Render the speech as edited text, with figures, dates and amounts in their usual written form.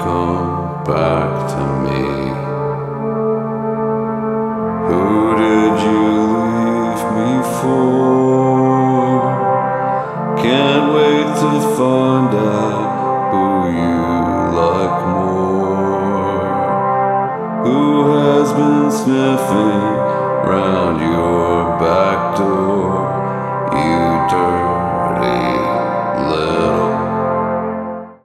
come back to me? Who did you leave me for? Can't wait to find out who you like more. Who has been sniffing round